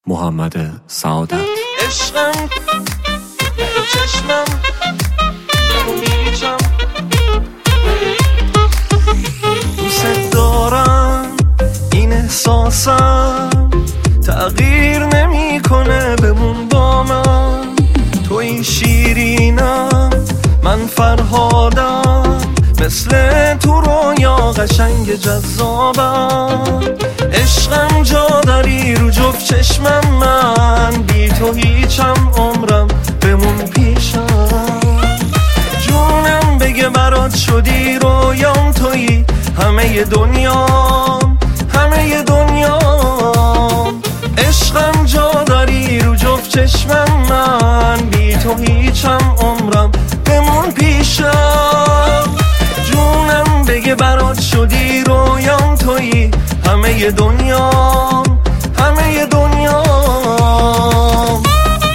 محمد سعادت. عشقم چشمم میچم دوست دارم، این احساسم تغییر نمیکنه، بمون با من. توی شیرینم، من فرهادم، مثل تو رویا قشنگ جذابم. عشقم جا داری رو جفت چشمم، من بی تو هیچم، عمرم بمون پیشم. جونم بگه برات شدی رویام، تویی همه دنیام، همه دنیام. عشقم جا داری رو جفت چشمم، من بی تو هیچم، عمرم بمون پیشم. جونم بگه برات شدی رویام، تویی همه دنیام، همه دنیام.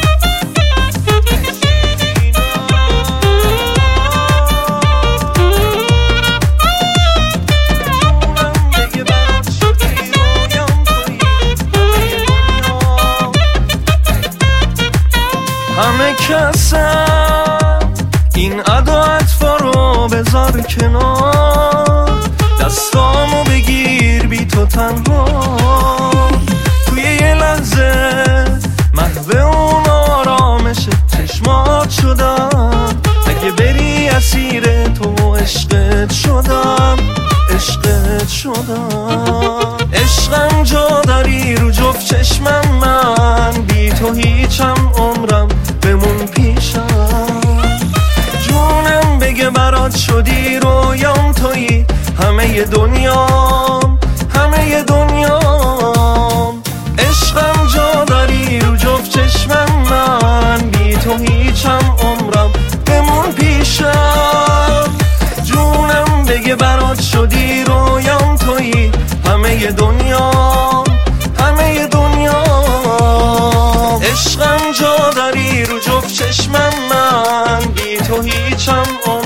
همه کسم این ادا اطفا رو بذار کنار، دستامو بگیر بی تو تنها. توی یه لحظه محو اون آرامش چشمات شدم، اگه بری اسیر تو عشقت شدم، عشقت شدم. عشقم جا داری رو جفت چشمم، من بی تو هیچم، عمرم بمون پیشم. جونم بگه برات شدی رویام، تویی همه دنیام، همه دنیام. عشقم جا داری رو جفت چشمم، من بی تو هیچم، عمرم بمون پیشم. جونم بگه برات شدی رویام، تویی همه دنیام، همه دنیام. عشقم جا داری رو جفت چشمم، من بی تو هیچم.